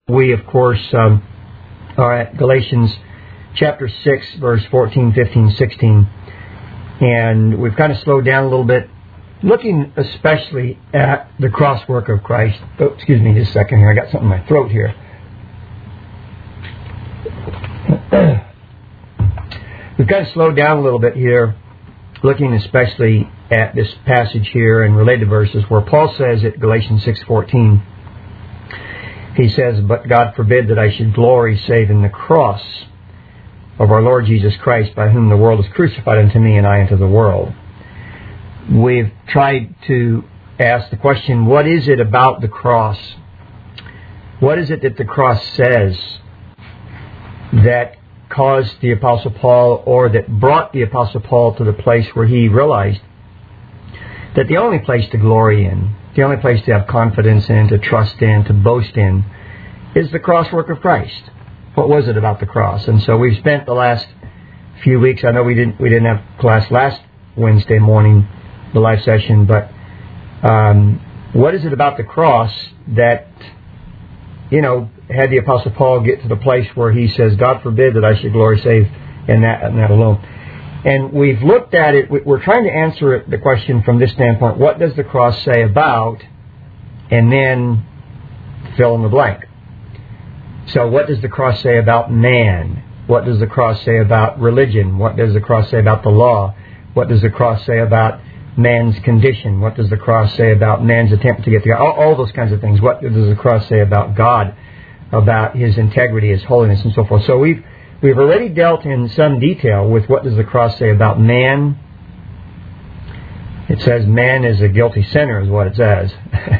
We, of course, are at Galatians chapter 6, verse 14, 15, 16. And we've kind of slowed down a little bit, looking especially at the cross work of Christ. Oh, excuse me just a second here. I got something in my throat here. We've kind of slowed down a little bit here, looking especially at this passage here and related verses where Paul says at Galatians 6:14, he says, "But God forbid that I should glory save in the cross of our Lord Jesus Christ, by whom the world is crucified unto me and I unto the world." We've tried to ask the question, what is it about the cross? What is it that the cross says that caused the Apostle Paul, or that brought the Apostle Paul to the place where he realized that the only place to glory in, the only place to have confidence in, to trust in, to boast in, is the cross work of Christ? What was it about the cross? And so we've spent the last few weeks, I know we didn't have class last Wednesday morning, the live session, but what is it about the cross that, had the Apostle Paul get to the place where he says, "God forbid that I should glory save in that alone"? And we've looked at it, we're trying to answer the question from this standpoint: what does the cross say about, and then fill in the blank. So what does the cross say about man? What does the cross say about religion? What does the cross say about the law? What does the cross say about man's condition? What does the cross say about man's attempt to get to God? All those kinds of things. What does the cross say about God, about His integrity, His holiness, and so forth? So we've already dealt in some detail with what does the cross say about man. It says man is a guilty sinner, is what it says.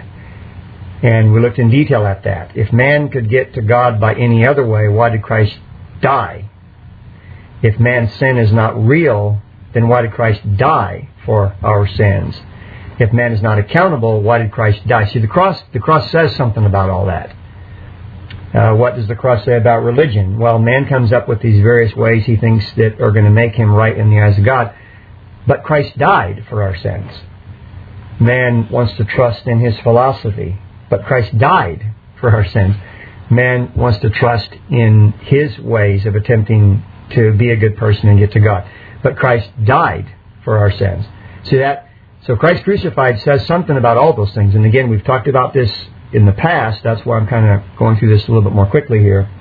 And we looked in detail at that. If man could get to God by any other way, why did Christ die? If man's sin is not real, then why did Christ die for our sins? If man is not accountable, why did Christ die? See, the cross says something about all that. What does the cross say about religion? Well, man comes up with these various ways he thinks that are going to make him right in the eyes of God. But Christ died for our sins. Man wants to trust in his philosophy, but Christ died for our sins. Man wants to trust in his ways of attempting to be a good person and get to God. But Christ died for our sins. So Christ crucified says something about all those things. And again, we've talked about this in the past. That's why I'm kind of going through this a little bit more quickly here.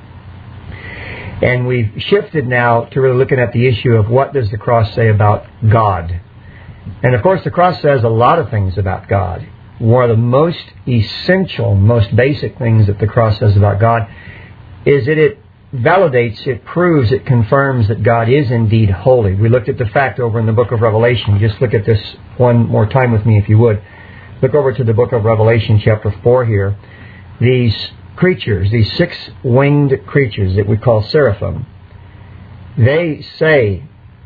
And we've shifted now to really looking at the issue of what does the cross say about God. And of course, the cross says a lot of things about God. One of the most essential, most basic things that the cross says about God is that it validates, it proves, it confirms that God is indeed holy. We looked at the fact over in the book of Revelation. Just look at this one more time with me if you would. Look over to the book of Revelation chapter 4 here. These creatures, these six-winged creatures that we call seraphim, they say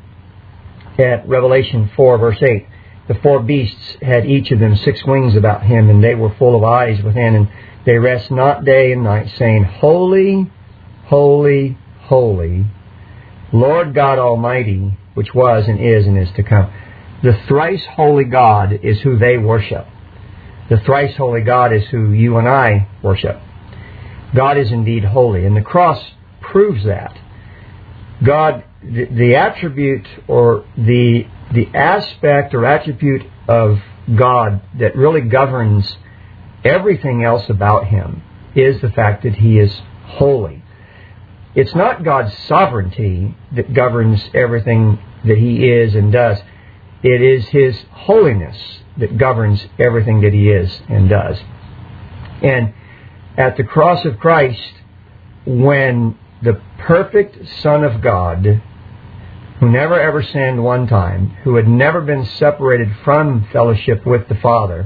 at Revelation 4 verse 8, the four beasts had each of them 6 wings about him, and they were full of eyes within, and they rest not day and night, saying, Holy, holy, holy, Lord God Almighty, which was and is to come. The thrice holy God is who they worship. The thrice holy God is who you and I worship. God is indeed holy, and the cross proves that. God, the attribute or the aspect or attribute of God that really governs everything else about Him is the fact that He is holy. It's not God's sovereignty that governs everything that He is and does. It is His holiness that governs everything that He is and does. And at the cross of Christ, when the perfect Son of God, who never ever sinned one time, who had never been separated from fellowship with the Father,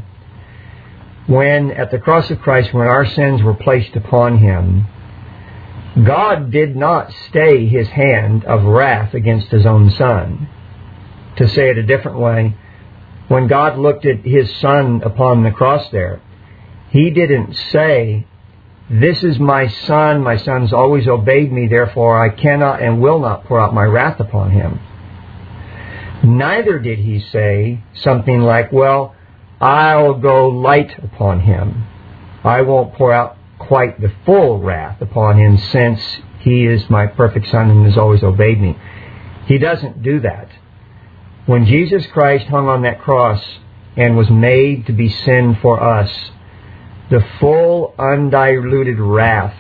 when at the cross of Christ, when our sins were placed upon Him, God did not stay His hand of wrath against His own Son. To say it a different way, when God looked at His Son upon the cross there, He didn't say, "This is my Son, my Son's always obeyed me, therefore I cannot and will not pour out my wrath upon him." Neither did He say something like, "Well, I'll go light upon him. I won't pour out quite the full wrath upon him, since he is my perfect Son and has always obeyed me. He doesn't do that. When Jesus Christ hung on that cross and was made to be sin for us, the full undiluted wrath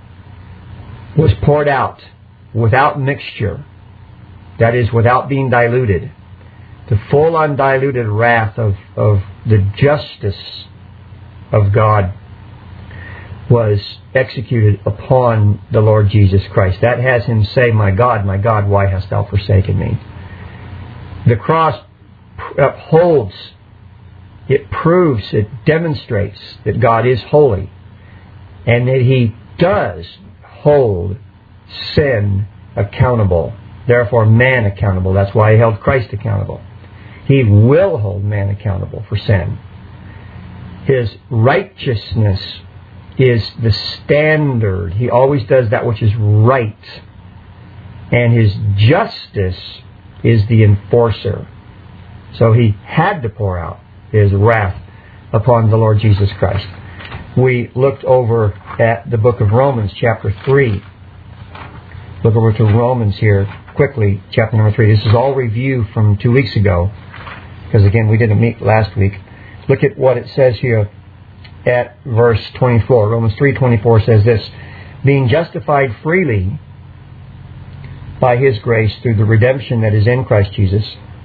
was poured out without mixture. That is, without being diluted. The full undiluted wrath of the justice of God was executed upon the Lord Jesus Christ. That has him say, my God, why hast thou forsaken me? The cross upholds, it proves, it demonstrates that God is holy and that he does hold sin accountable. Therefore, man accountable. That's why he held Christ accountable. He will hold man accountable for sin. His righteousness is the standard. He always does that which is right. And his justice is the enforcer. So he had to pour out his wrath upon the Lord Jesus Christ. We looked over at the book of Romans, chapter 3. Look over to Romans here quickly, chapter number 3. This is all review from 2 weeks ago, because again, we didn't meet last week. Look at what it says here at verse 24. Romans 3:24 says this, being justified freely by his grace through the redemption that is in Christ Jesus,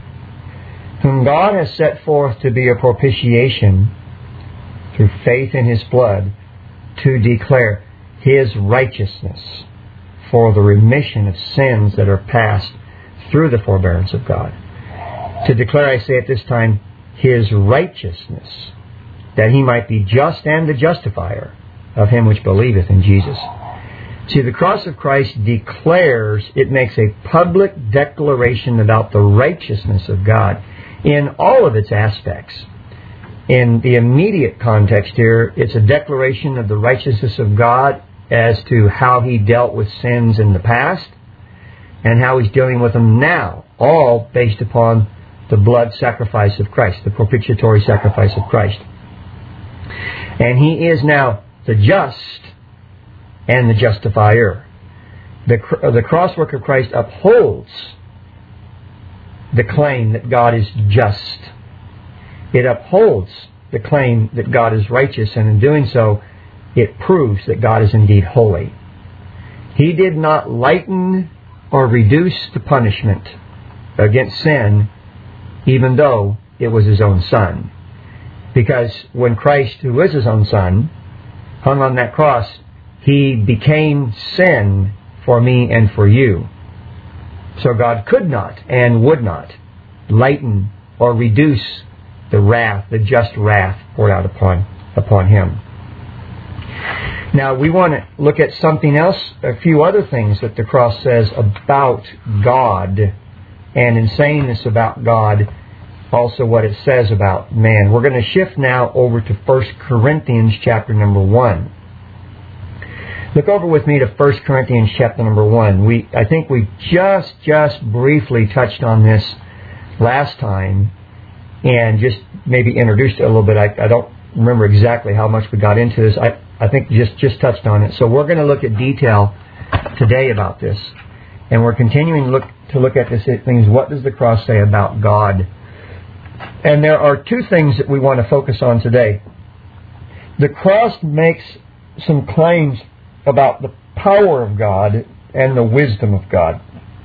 whom God has set forth to be a propitiation through faith in his blood, to declare his righteousness for the remission of sins that are past through the forbearance of God. To declare, I say at this time, his righteousness, that he might be just and the justifier of him which believeth in Jesus. See, the cross of Christ declares, it makes a public declaration about the righteousness of God in all of its aspects. In the immediate context here, it's a declaration of the righteousness of God as to how he dealt with sins in the past and how he's dealing with them now, all based upon the blood sacrifice of Christ, the propitiatory sacrifice of Christ. And he is now the just and the justifier. The cross work of Christ upholds the claim that God is just. It upholds the claim that God is righteous, and in doing so, it proves that God is indeed holy. He did not lighten or reduce the punishment against sin, even though it was his own Son. Because when Christ, who is his own Son, hung on that cross, he became sin for me and for you. So God could not and would not lighten or reduce the wrath, the just wrath poured out upon him. Now we want to look at something else, a few other things that the cross says about God. And in saying this about God, also what it says about man. We're going to shift now over to 1 Corinthians chapter number 1. Look over with me to 1 Corinthians chapter number 1. I think we just briefly touched on this last time and just maybe introduced it a little bit. I don't remember exactly how much we got into this. I think just touched on it. So we're going to look at detail today about this. And we're continuing to look at this things. What does the cross say about God? And there are two things that we want to focus on today. The cross makes some claims about the power of God and the wisdom of God.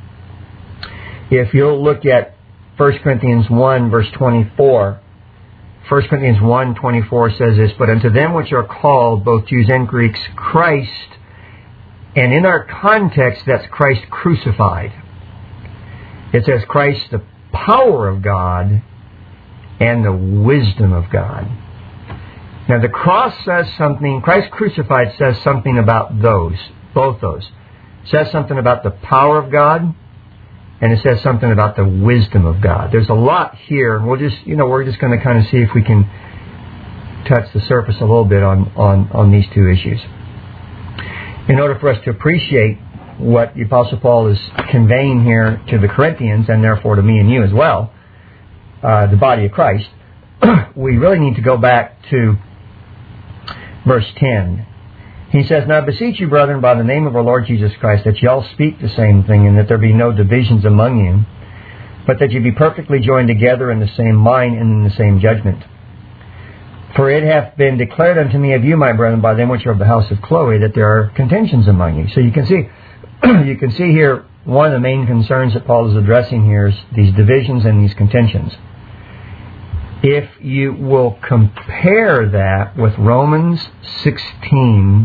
If you'll look at 1 Corinthians 1 verse 24, 1 Corinthians 1:24 says this, but unto them which are called, both Jews and Greeks, Christ, and in our context that's Christ crucified. It says Christ, the power of God and the wisdom of God. Now the cross says something, Christ crucified says something about those, both those. It says something about the power of God, and it says something about the wisdom of God. There's a lot here, and we're just going to kind of see if we can touch the surface a little bit on these two issues. In order for us to appreciate what the Apostle Paul is conveying here to the Corinthians, and therefore to me and you as well, the body of Christ, we really need to go back to verse 10. He says, "Now I beseech you, brethren, by the name of our Lord Jesus Christ, that ye all speak the same thing, and that there be no divisions among you, but that ye be perfectly joined together in the same mind and in the same judgment. For it hath been declared unto me of you, my brethren, by them which are of the house of Chloe, that there are contentions among you." So you can see here, one of the main concerns that Paul is addressing here is these divisions and these contentions. If you will compare that with Romans 16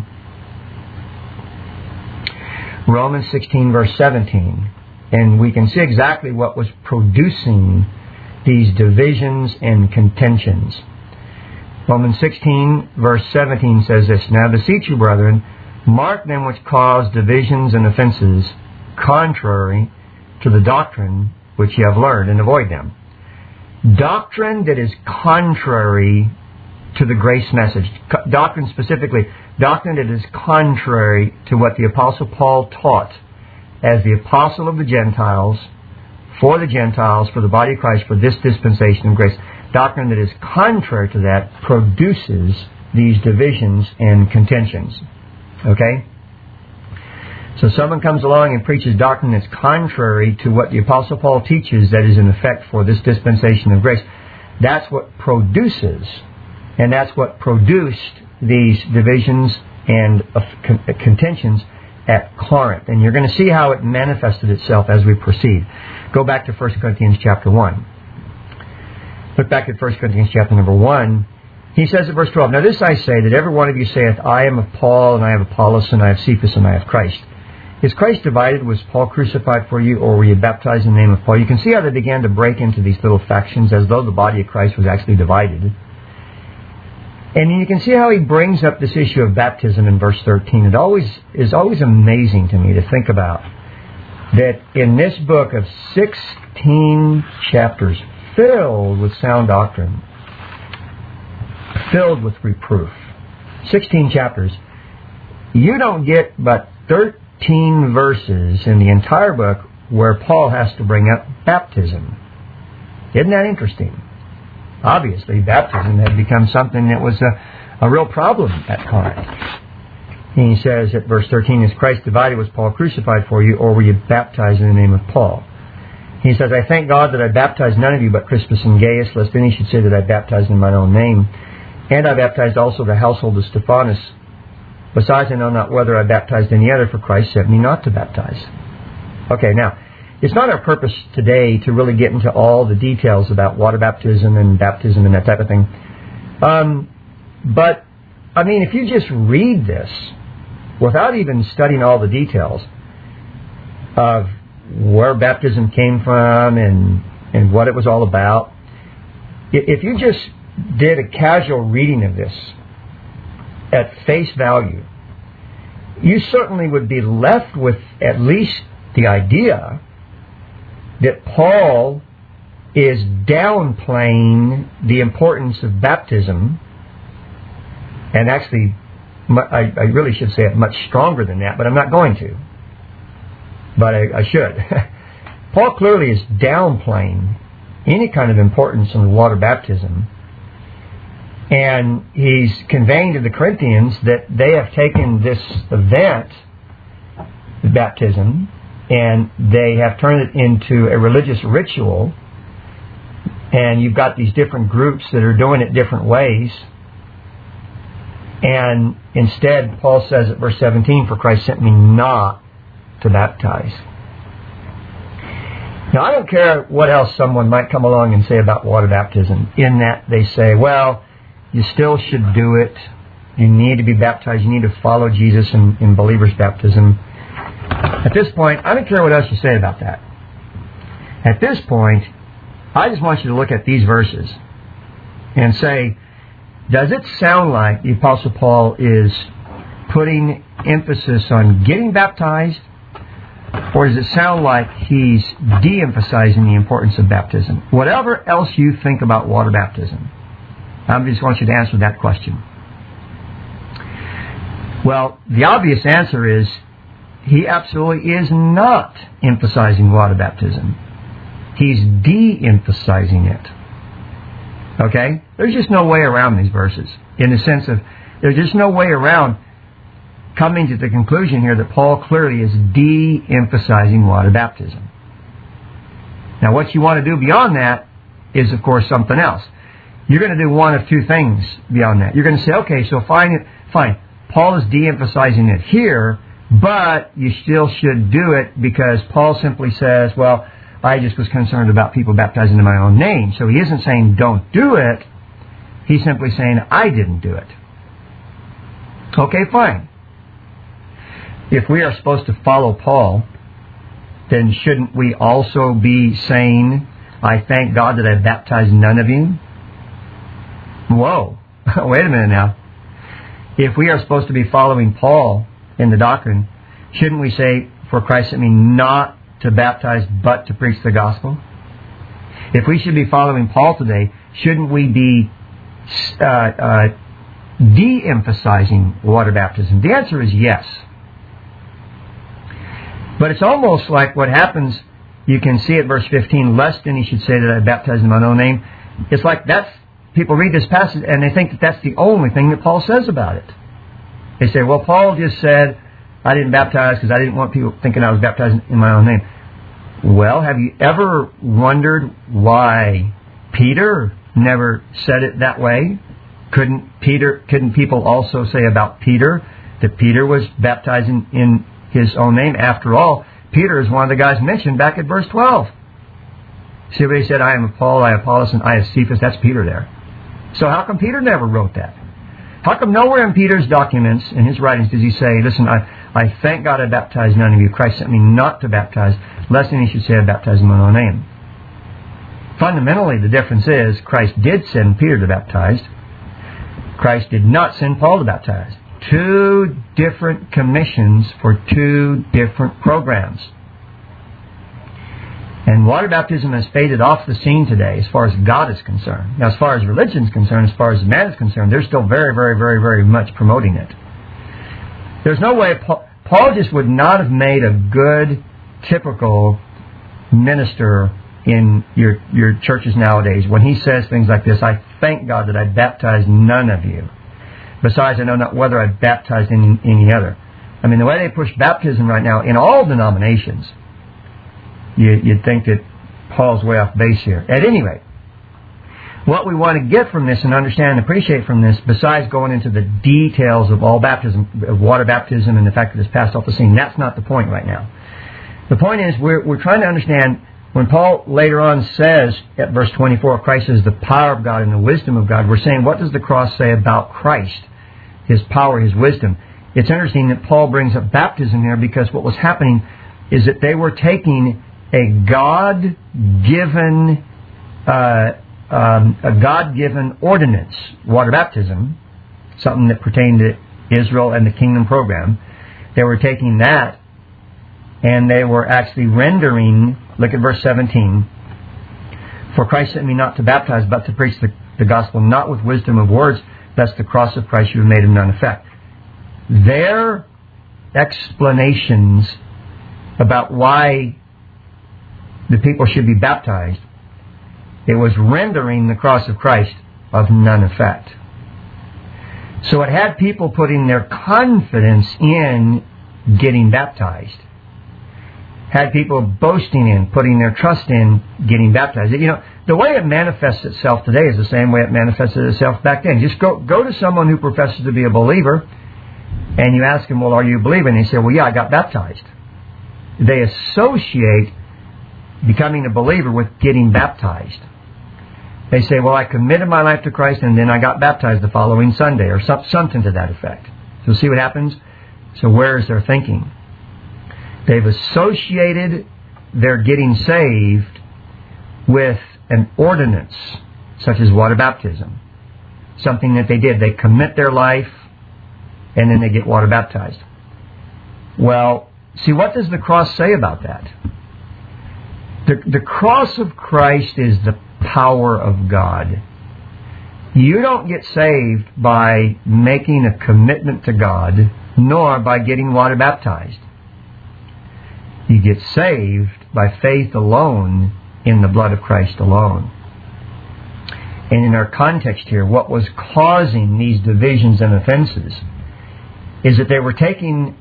verse 17, and we can see exactly what was producing these divisions and contentions. Romans 16 verse 17 says this, "Now I beseech you, brethren, mark them which cause divisions and offenses contrary to the doctrine which ye have learned, and avoid them." Doctrine that is contrary to the grace message. Doctrine specifically, doctrine that is contrary to what the Apostle Paul taught as the apostle of the Gentiles, for the body of Christ, for this dispensation of grace. Doctrine that is contrary to that produces these divisions and contentions. Okay? So someone comes along and preaches doctrine that's contrary to what the Apostle Paul teaches that is in effect for this dispensation of grace. That's what produces, and that's what produced these divisions and contentions at Corinth. And you're going to see how it manifested itself as we proceed. Go back to 1 Corinthians chapter 1. Look back at 1 Corinthians chapter number 1. He says at verse 12, "Now this I say, that every one of you saith, I am of Paul, and I have Apollos, and I have Cephas, and I have Christ. Is Christ divided? Was Paul crucified for you, or were you baptized in the name of Paul?" You can see how they began to break into these little factions as though the body of Christ was actually divided. And you can see how he brings up this issue of baptism in verse 13. It is always amazing to me to think about that in this book of 16 chapters filled with sound doctrine, filled with reproof, 16 chapters, you don't get but 13 verses in the entire book where Paul has to bring up baptism. Isn't that interesting? Obviously, baptism had become something that was a real problem at Corinth. He says at verse 13, "Is Christ divided? Was Paul crucified for you, or were you baptized in the name of Paul?" He says, "I thank God that I baptized none of you but Crispus and Gaius, lest any should say that I baptized in mine own name. And I baptized also the household of Stephanas. Besides, I know not whether I baptized any other, for Christ sent me not to baptize." Okay, now, it's not our purpose today to really get into all the details about water baptism and that type of thing. But, I mean, if you just read this, without even studying all the details of where baptism came from and what it was all about, if you just did a casual reading of this at face value, you certainly would be left with at least the idea that Paul is downplaying the importance of baptism, and actually, I really should say it much stronger than that, but I'm not going to. But I should. Paul clearly is downplaying any kind of importance in water baptism, and he's conveying to the Corinthians that they have taken this event, the baptism, and they have turned it into a religious ritual, and you've got these different groups that are doing it different ways. And instead, Paul says at verse 17, "For Christ sent me not to baptize." Now, I don't care what else someone might come along and say about water baptism, in that they say, well, you still should do it. You need to be baptized. You need to follow Jesus in believer's baptism. At this point, I don't care what else you say about that. At this point, I just want you to look at these verses and say, does it sound like the Apostle Paul is putting emphasis on getting baptized, or does it sound like he's de-emphasizing the importance of baptism? Whatever else you think about water baptism, I just want you to answer that question. Well, the obvious answer is he absolutely is not emphasizing water baptism. He's de-emphasizing it. Okay? There's just no way around these verses. In the sense of, there's just no way around coming to the conclusion here that Paul clearly is de-emphasizing water baptism. Now, what you want to do beyond that is, of course, something else. You're going to do one of two things beyond that. You're going to say, okay, so fine. Paul is de-emphasizing it here, but you still should do it because Paul simply says, well, I just was concerned about people baptizing in my own name. So he isn't saying don't do it. He's simply saying I didn't do it. Okay, fine. If we are supposed to follow Paul, then shouldn't we also be saying, I thank God that I baptized none of you? Whoa, wait a minute now. If we are supposed to be following Paul in the doctrine, shouldn't we say, for Christ sent me not to baptize but to preach the gospel? If we should be following Paul today, shouldn't we be de-emphasizing water baptism? The answer is yes. But it's almost like what happens, you can see at verse 15, lest any should say that I baptized in my own name. It's like people read this passage and they think that that's the only thing that Paul says about it. They say, well, Paul just said, I didn't baptize because I didn't want people thinking I was baptizing in my own name. Well, have you ever wondered why Peter never said it that way? Couldn't people also say about Peter that Peter was baptizing in his own name? After all, Peter is one of the guys mentioned back at verse 12. See what he said, I am of Paul, I am Apollos, and I am Cephas. That's Peter there. So how come Peter never wrote that? How come nowhere in Peter's documents, in his writings, does he say, listen, I thank God I baptized none of you. Christ sent me not to baptize, lest any should say I baptized in my own name. Fundamentally, the difference is Christ did send Peter to baptize. Christ did not send Paul to baptize. Two different commissions for two different programs. And water baptism has faded off the scene today as far as God is concerned. Now, as far as religion is concerned, as far as man is concerned, they're still very, very, very, very much promoting it. There's no way Paul just would not have made a good, typical minister in your churches nowadays when he says things like this, I thank God that I baptized none of you. Besides, I know not whether I baptized any other. I mean, the way they push baptism right now in all denominations, you'd think that Paul's way off base here. At any rate, what we want to get from this and understand and appreciate from this, besides going into the details of all baptism, of water baptism and the fact that it's passed off the scene, that's not the point right now. The point is we're trying to understand when Paul later on says at verse 24, Christ is the power of God and the wisdom of God, we're saying, what does the cross say about Christ? His power, His wisdom. It's interesting that Paul brings up baptism here because what was happening is that they were taking a God-given ordinance, water baptism, something that pertained to Israel and the kingdom program. They were taking that and they were actually rendering, look at verse 17, for Christ sent me not to baptize but to preach the gospel, not with wisdom of words, lest the cross of Christ should have made of none effect. Their explanations about why the people should be baptized, it was rendering the cross of Christ of none effect. So it had people putting their confidence in getting baptized. Had people boasting in, putting their trust in getting baptized. You know, the way it manifests itself today is the same way it manifested itself back then. Just go to someone who professes to be a believer and you ask them, well, are you a believer? And they say, well, yeah, I got baptized. They associate becoming a believer with getting baptized. They say, well, I committed my life to Christ and then I got baptized the following Sunday, or something to that effect. So see what happens? So where is their thinking? They've associated their getting saved with an ordinance, such as water baptism. Something that they did. They commit their life and then they get water baptized. Well, see, what does the cross say about that? The cross of Christ is the power of God. You don't get saved by making a commitment to God, nor by getting water baptized. You get saved by faith alone in the blood of Christ alone. And in our context here, what was causing these divisions and offenses is that they were taking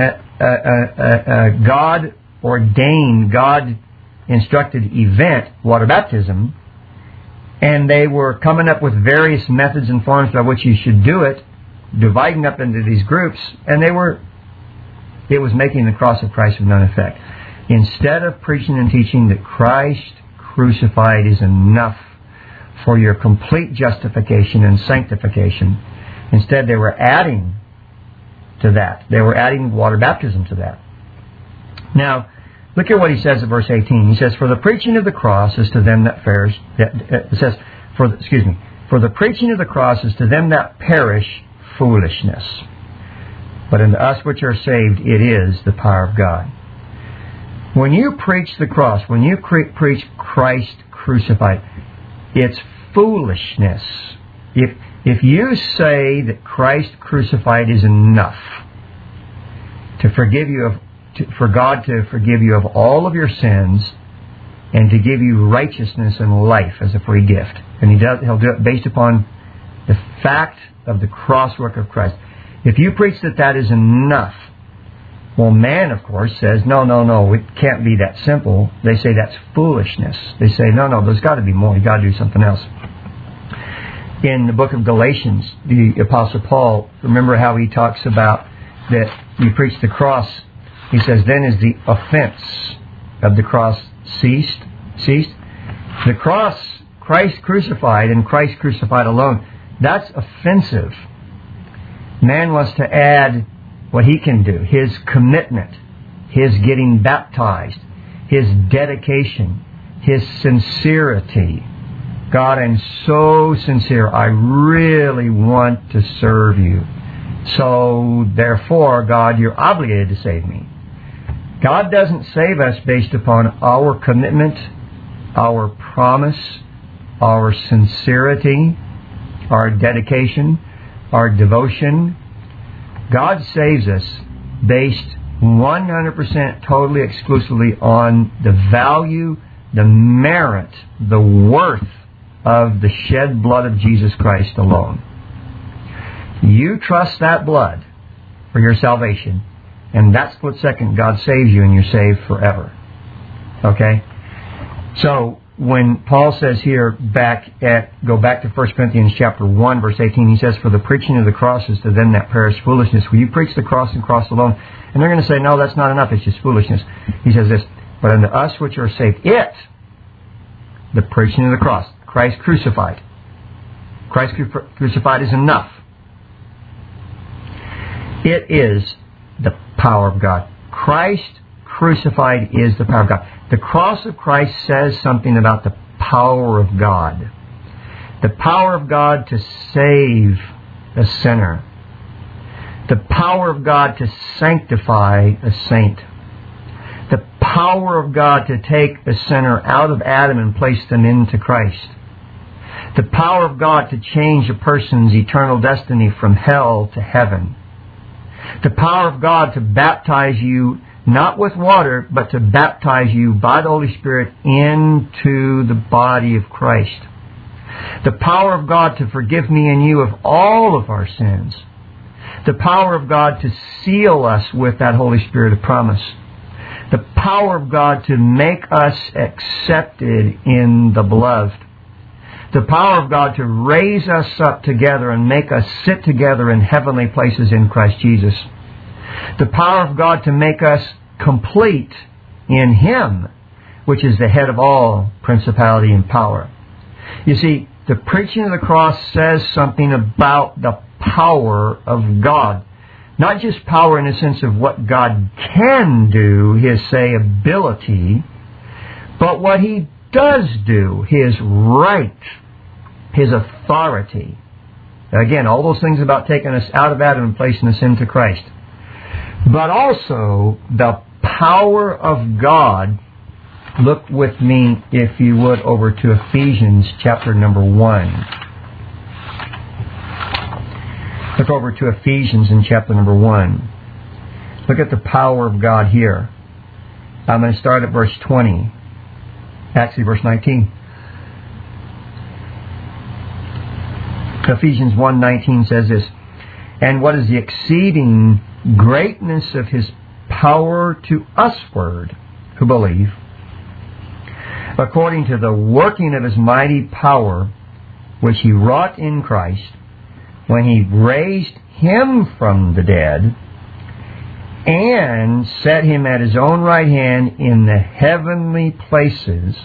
a God-ordained, God-instructed event, water baptism, and they were coming up with various methods and forms by which you should do it, dividing up into these groups, and it was making the cross of Christ of none effect. Instead of preaching and teaching that Christ crucified is enough for your complete justification and sanctification, instead they were adding to that. They were adding water baptism to that. Now, look at what he says in verse 18. He says, "For the preaching of the cross is to them that perish." It says, "For the preaching of the cross is to them that perish foolishness, but unto us which are saved it is the power of God." When you preach the cross, when you preach Christ crucified, it's foolishness. If you say that Christ crucified is enough to forgive you for God to forgive you of all of your sins and to give you righteousness and life as a free gift, and He'll do it based upon the fact of the cross work of Christ. If you preach that is enough, well, man, of course, says, no, it can't be that simple. They say that's foolishness. They say, no, there's got to be more. You've got to do something else. In the book of Galatians, the Apostle Paul, remember how he talks about that you preach the cross. He says, then is the offense of the cross ceased. The cross, Christ crucified and Christ crucified alone, that's offensive. Man wants to add what he can do, his commitment, his getting baptized, his dedication, his sincerity. God, I'm so sincere. I really want to serve you. So, therefore, God, you're obligated to save me. God doesn't save us based upon our commitment, our promise, our sincerity, our dedication, our devotion. God saves us based 100% totally exclusively on the value, the merit, the worth of the shed blood of Jesus Christ alone. You trust that blood for your salvation, and that split second God saves you and you're saved forever. Okay? So, when Paul says here, go back to 1 Corinthians chapter 1, verse 18, he says, "For the preaching of the cross is to them that perish foolishness." Will you preach the cross and cross alone? And they're going to say, no, that's not enough, it's just foolishness. He says this, "But unto us which are saved, the preaching of the cross, Christ crucified. Christ crucified is enough. It is the power of God." Christ crucified is the power of God. The cross of Christ says something about the power of God. The power of God to save a sinner. The power of God to sanctify a saint. The power of God to take a sinner out of Adam and place them into Christ. The power of God to change a person's eternal destiny from hell to heaven. The power of God to baptize you not with water, but to baptize you by the Holy Spirit into the body of Christ. The power of God to forgive me and you of all of our sins. The power of God to seal us with that Holy Spirit of promise. The power of God to make us accepted in the beloved. The power of God to raise us up together and make us sit together in heavenly places in Christ Jesus. The power of God to make us complete in Him, which is the head of all principality and power. You see, the preaching of the cross says something about the power of God. Not just power in the sense of what God can do, His, say, ability, but what He does do, His right, His authority. Again, all those things about taking us out of Adam and placing us into Christ. But also the power of God. Look with me, if you would, over to Ephesians chapter number 1. Look over to Ephesians in chapter number 1. Look at the power of God here. I'm going to start at verse 20. Actually, verse 19. Ephesians 1:19 says this, And what is the exceeding greatness of His power to usward who believe, according to the working of His mighty power, which He wrought in Christ, when He raised Him from the dead, and set Him at His own right hand in the heavenly places,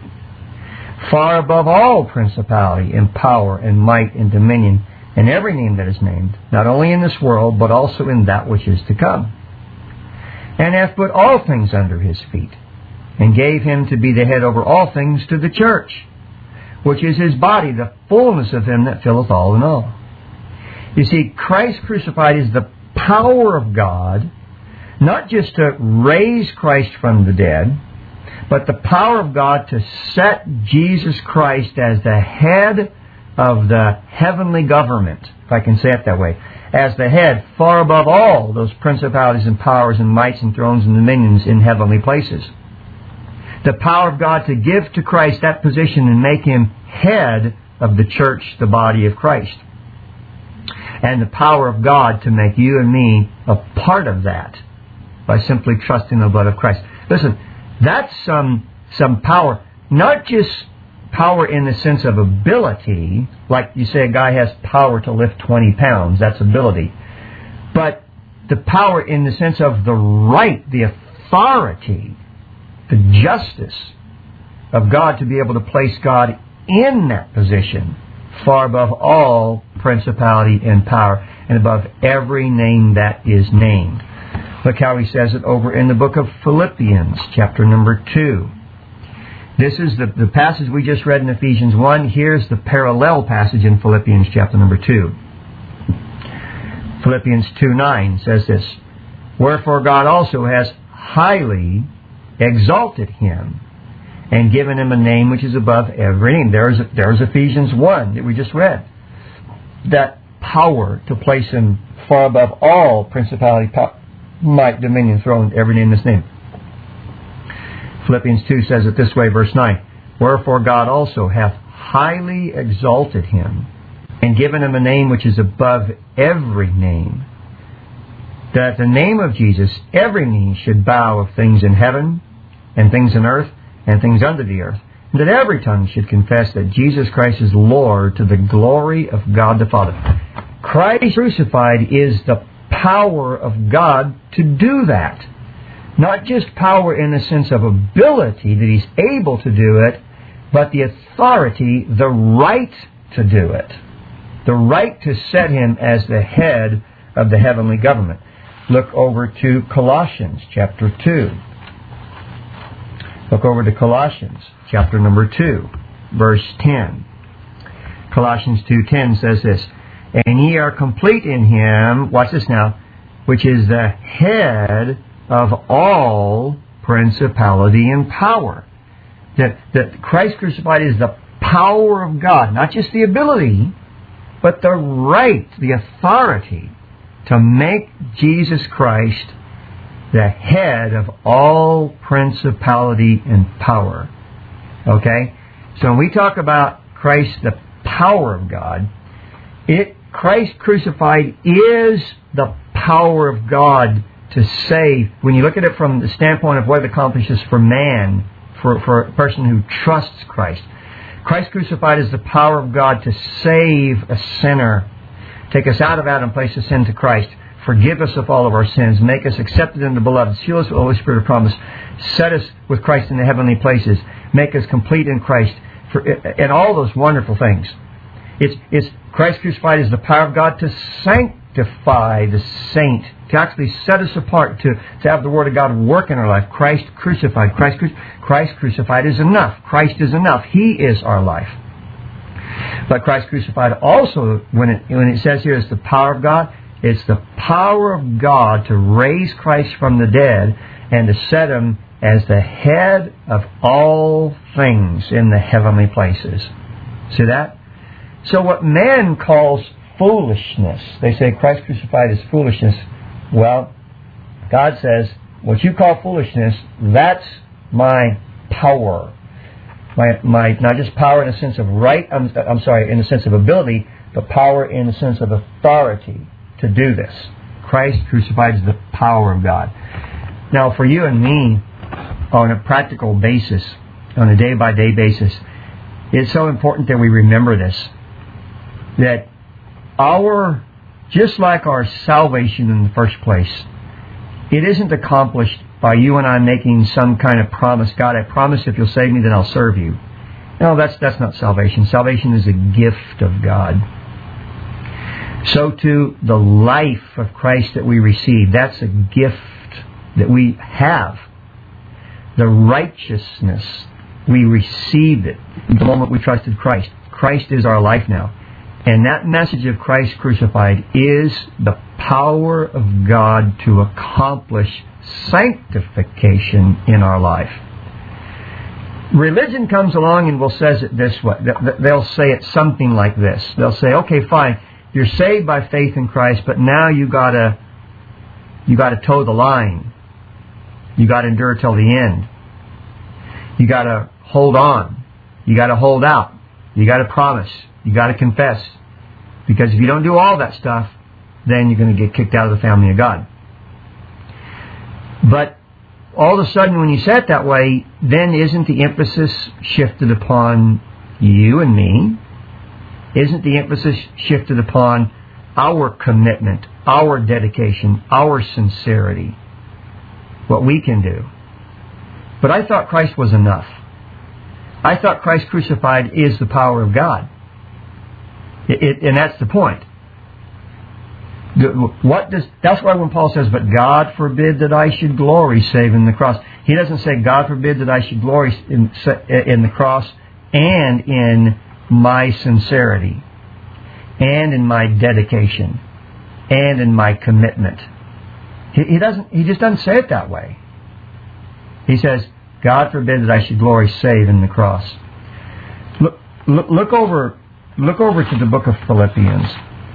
far above all principality and power and might and dominion, and every name that is named, not only in this world, but also in that which is to come. And hath put all things under His feet, and gave Him to be the head over all things to the church, which is His body, the fullness of Him that filleth all in all. You see, Christ crucified is the power of God, not just to raise Christ from the dead, but the power of God to set Jesus Christ as the head of the heavenly government, if I can say it that way, as the head far above all those principalities and powers and mights and thrones and dominions in heavenly places. The power of God to give to Christ that position and make Him head of the church, the body of Christ. And the power of God to make you and me a part of that by simply trusting the blood of Christ. Listen, that's some power, not just power in the sense of ability, like you say a guy has power to lift 20 pounds, that's ability. But the power in the sense of the right, the authority, the justice of God to be able to place God in that position, far above all principality and power, and above every name that is named. Look how he says it over in the book of Philippians, chapter number 2. This is the passage we just read in Ephesians 1. Here's the parallel passage in Philippians chapter number 2. Philippians 2:9 says this, Wherefore God also has highly exalted Him, and given Him a name which is above every name. There's Ephesians 1 that we just read. That power to place Him far above all principality, might, dominion, throne, every name is named. Philippians 2 says it this way, verse 9, Wherefore God also hath highly exalted Him, and given Him a name which is above every name, that at the name of Jesus every knee should bow of things in heaven, and things in earth, and things under the earth, and that every tongue should confess that Jesus Christ is Lord, to the glory of God the Father. Christ crucified is the power of God to do that. Not just power in the sense of ability that He's able to do it, but the authority, the right to do it. The right to set Him as the head of the heavenly government. Look over to Colossians chapter 2. Look over to Colossians chapter number 2, verse 10. Colossians 2:10 says this, And ye are complete in Him, watch this now, which is the head of all principality and power. That Christ crucified is the power of God, not just the ability, but the right, the authority to make Jesus Christ the head of all principality and power. Okay? So when we talk about Christ, the power of God, Christ crucified is the power of God to save. When you look at it from the standpoint of what it accomplishes for man, for a person who trusts Christ, Christ crucified is the power of God to save a sinner, take us out of Adam, place us into Christ, forgive us of all of our sins, make us accepted in the beloved, seal us with the Holy Spirit of promise, set us with Christ in the heavenly places, make us complete in Christ, and all those wonderful things. It's Christ crucified is the power of God to sanctify the saint, to actually set us apart, to have the Word of God work in our life. Christ crucified. Christ crucified is enough. Christ is enough. He is our life. But Christ crucified also, when it says here, is the power of God, it's the power of God to raise Christ from the dead and to set Him as the head of all things in the heavenly places. See that? So what man calls foolishness, they say Christ crucified is foolishness. Well, God says, what you call foolishness, that's my power. My not just power in the sense of right, in the sense of ability, but power in the sense of authority to do this. Christ crucified is the power of God. Now, for you and me, on a practical basis, on a day-by-day basis, it's so important that we remember this. That just like our salvation in the first place, it isn't accomplished by you and I making some kind of promise. God, I promise if you'll save me, then I'll serve you. No, that's not salvation. Salvation is a gift of God. So too, the life of Christ that we receive, that's a gift that we have. The righteousness, we received it the moment we trusted Christ. Christ is our life now. And that message of Christ crucified is the power of God to accomplish sanctification in our life. Religion comes along and says it this way. They'll say it something like this. They'll say, okay, fine, you're saved by faith in Christ, but now you gotta toe the line. You gotta endure till the end. You gotta hold on. You gotta hold out. You gotta promise. You gotta confess. Because if you don't do all that stuff, then you're going to get kicked out of the family of God. But all of a sudden, when you say it that way, then isn't the emphasis shifted upon you and me? Isn't the emphasis shifted upon our commitment, our dedication, our sincerity, what we can do? But I thought Christ was enough. I thought Christ crucified is the power of God. And that's the point. That's why when Paul says, but God forbid that I should glory save in the cross. He doesn't say, God forbid that I should glory in the cross and in my sincerity and in my dedication and in my commitment. He just doesn't say it that way. He says, God forbid that I should glory save in the cross. Look over to the book of Philippians.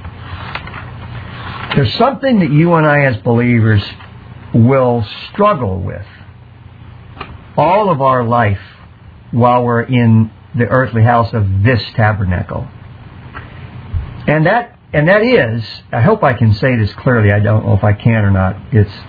There's something that you and I as believers will struggle with all of our life while we're in the earthly house of this tabernacle. And that is, I hope I can say this clearly, I don't know if I can or not.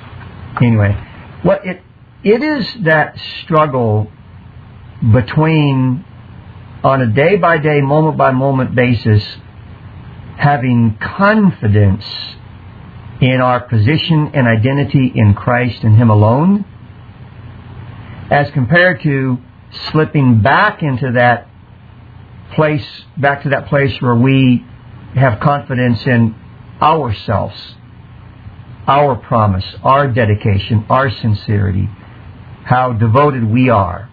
It is that struggle between, on a day-by-day, moment-by-moment basis, having confidence in our position and identity in Christ and Him alone, as compared to slipping back into that place, back to that place where we have confidence in ourselves, our promise, our dedication, our sincerity, how devoted we are.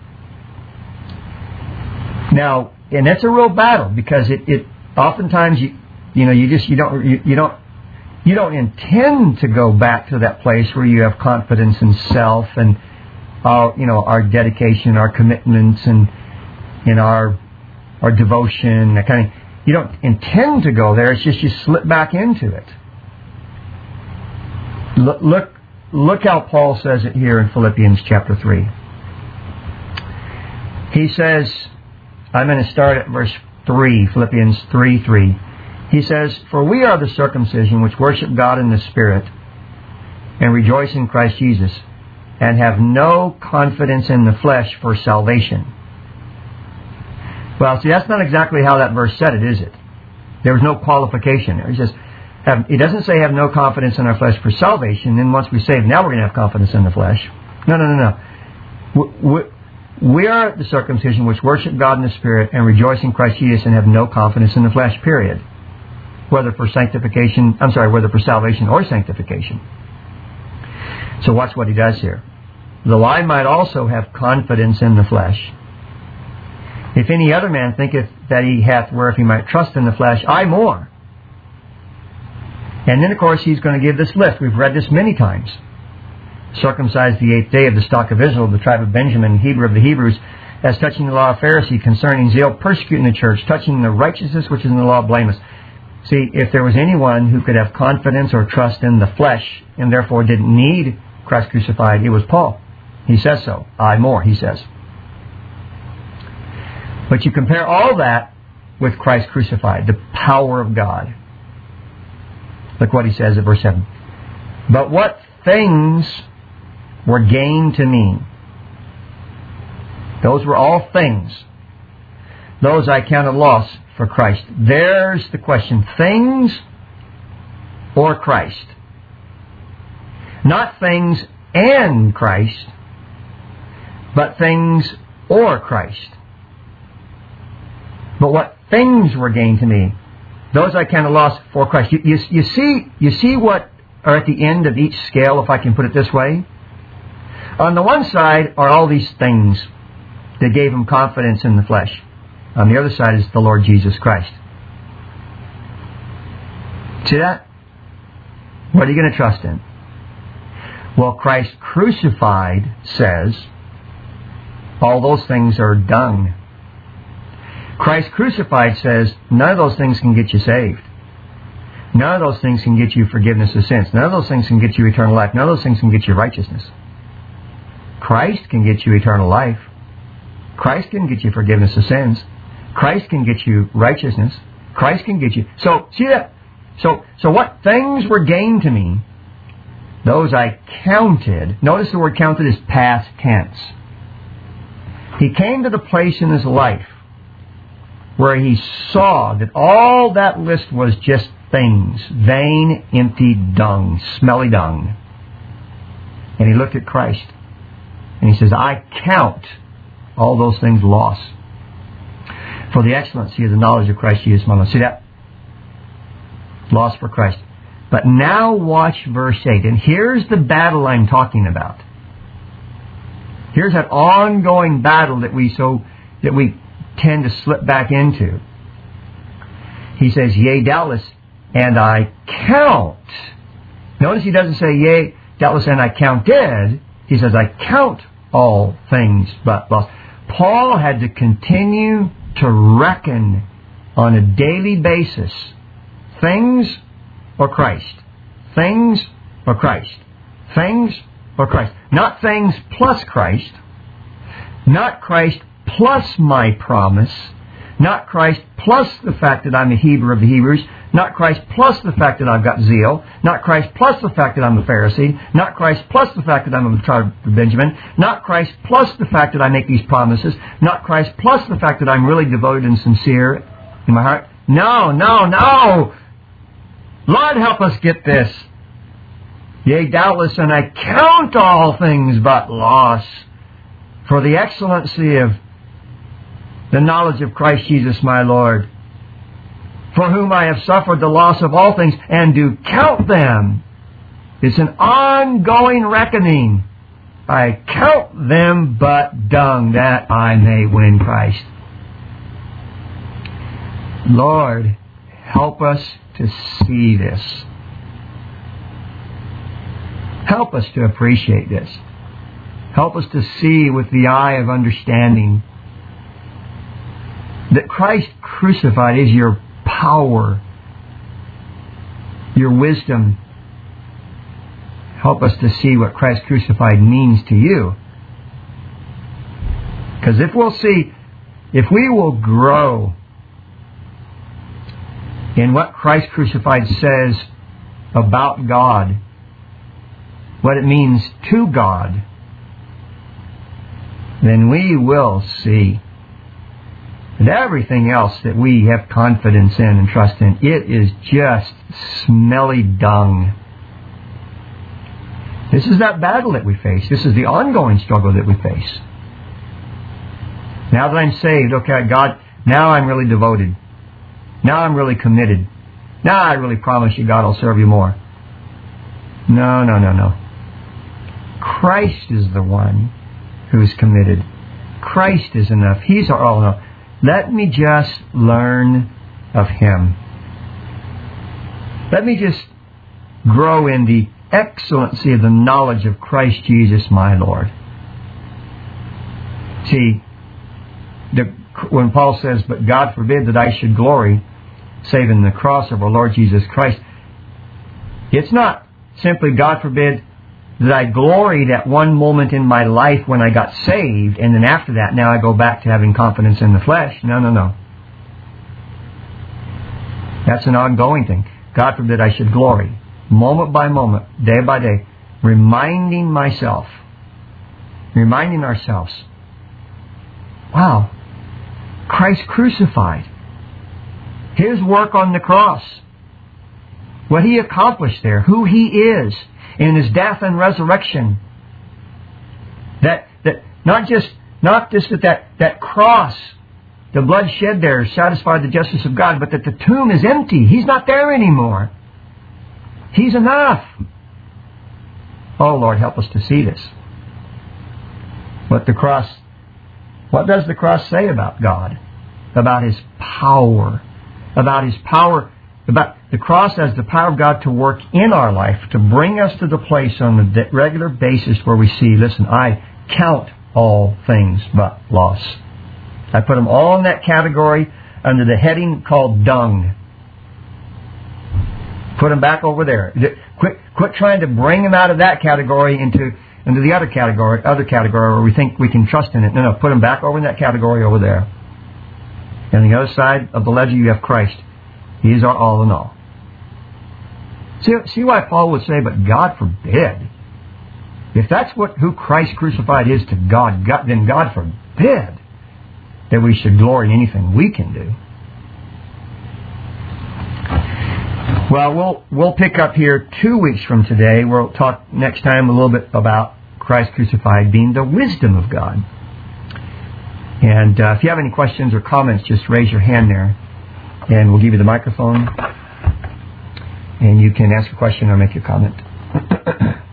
Now, and that's a real battle, because it oftentimes you don't intend to go back to that place where you have confidence in self and our dedication, our commitments, and in our devotion, that kind of. You don't intend to go there. It's just you slip back into it. Look how Paul says it here in Philippians chapter 3. He says, I'm going to start at verse 3, Philippians 3:3. He says, for we are the circumcision which worship God in the Spirit and rejoice in Christ Jesus and have no confidence in the flesh for salvation. Well, see, that's not exactly how that verse said it, is it? There was no qualification there. He says, it doesn't say have no confidence in our flesh for salvation, then once we're saved, now we're going to have confidence in the flesh. No. We are the circumcision which worship God in the Spirit and rejoice in Christ Jesus and have no confidence in the flesh, period. Whether for salvation or sanctification. So watch what he does here. Though I might also have confidence in the flesh. If any other man thinketh that he hath whereof he might trust in the flesh, I more. And then, of course, he's going to give this list. We've read this many times. Circumcised the 8th day of the stock of Israel, the tribe of Benjamin, Hebrew of the Hebrews, as touching the law of Pharisee, concerning zeal, persecuting the church, touching the righteousness which is in the law, blameless. See, if there was anyone who could have confidence or trust in the flesh, and therefore didn't need Christ crucified, it was Paul. He says so. I more, he says. But you compare all that with Christ crucified, the power of God. Look what he says at verse 7. But what things were gain to me? Those were all things. Those I counted loss for Christ. There's the question. Things or Christ? Not things and Christ, but things or Christ. But what things were gain to me? Those I counted loss for Christ. You see what are at the end of each scale, if I can put it this way? On the one side are all these things that gave him confidence in the flesh. On the other side is the Lord Jesus Christ. See that? What are you going to trust in? Well, Christ crucified says all those things are dung. Christ crucified says none of those things can get you saved. None of those things can get you forgiveness of sins. None of those things can get you eternal life. None of those things can get you righteousness. Christ can get you eternal life. Christ can get you forgiveness of sins. Christ can get you righteousness. Christ can get you... So, see that? So what things were gained to me, those I counted. Notice the word counted is past tense. He came to the place in his life where he saw that all that list was just things. Vain, empty dung, smelly dung. And he looked at Christ. And he says, I count all those things loss for the excellency of the knowledge of Christ Jesus my Lord. See that? Loss for Christ. But now watch verse 8. And here's the battle I'm talking about. Here's that ongoing battle that we tend to slip back into. He says, yea, doubtless, and I count. Notice he doesn't say, yea, doubtless, and I counted. He says, I count all things but loss. Paul had to continue to reckon on a daily basis things or Christ. Things or Christ. Things or Christ. Not things plus Christ. Not Christ plus my promise. Not Christ plus the fact that I'm a Hebrew of the Hebrews. Not Christ plus the fact that I've got zeal. Not Christ plus the fact that I'm a Pharisee. Not Christ plus the fact that I'm of the tribe of Benjamin. Not Christ plus the fact that I make these promises. Not Christ plus the fact that I'm really devoted and sincere in my heart. No. Lord, help us get this. Yea, doubtless, and I count all things but loss for the excellency of the knowledge of Christ Jesus my Lord, for whom I have suffered the loss of all things, and do count them. It's an ongoing reckoning. I count them but dung, that I may win Christ. Lord, help us to see this. Help us to appreciate this. Help us to see with the eye of understanding that Christ crucified is your power, your wisdom. Help us to see what Christ crucified means to you. Because if we will grow in what Christ crucified says about God, what it means to God, then we will see that everything else that we have confidence in and trust in, it is just smelly dung. This is that battle that we face. This is the ongoing struggle that we face. Now that I'm saved, okay, God, now I'm really devoted. Now I'm really committed. Now I really promise you, God, I'll serve you more. No. Christ is the one who's committed. Christ is enough. He's our all enough. Let me just learn of Him. Let me just grow in the excellency of the knowledge of Christ Jesus my Lord. See, when Paul says, but God forbid that I should glory, save in the cross of our Lord Jesus Christ, it's not simply God forbid that I gloried at one moment in my life when I got saved, and then after that, now I go back to having confidence in the flesh. No. That's an ongoing thing. God forbid I should glory, moment by moment, day by day, reminding ourselves, wow, Christ crucified, His work on the cross, what He accomplished there, who He is in His death and resurrection. That not just that cross, the blood shed there satisfied the justice of God, but that the tomb is empty. He's not there anymore. He's enough. Oh, Lord, help us to see this. What does the cross say about God? About His power. About the cross as the power of God to work in our life, to bring us to the place on a regular basis where we see, listen, I count all things but loss. I put them all in that category under the heading called dung. Put them back over there. Quit trying to bring them out of that category into the other category where we think we can trust in it. No, put them back over in that category over there. And on the other side of the ledger you have Christ. He is our all in all. See why Paul would say, but God forbid. If that's who Christ crucified is to God, then God forbid that we should glory in anything we can do. Well, we'll pick up here 2 weeks from today. We'll talk next time a little bit about Christ crucified being the wisdom of God. And if you have any questions or comments, just raise your hand there, and we'll give you the microphone, and you can ask a question or make your comment.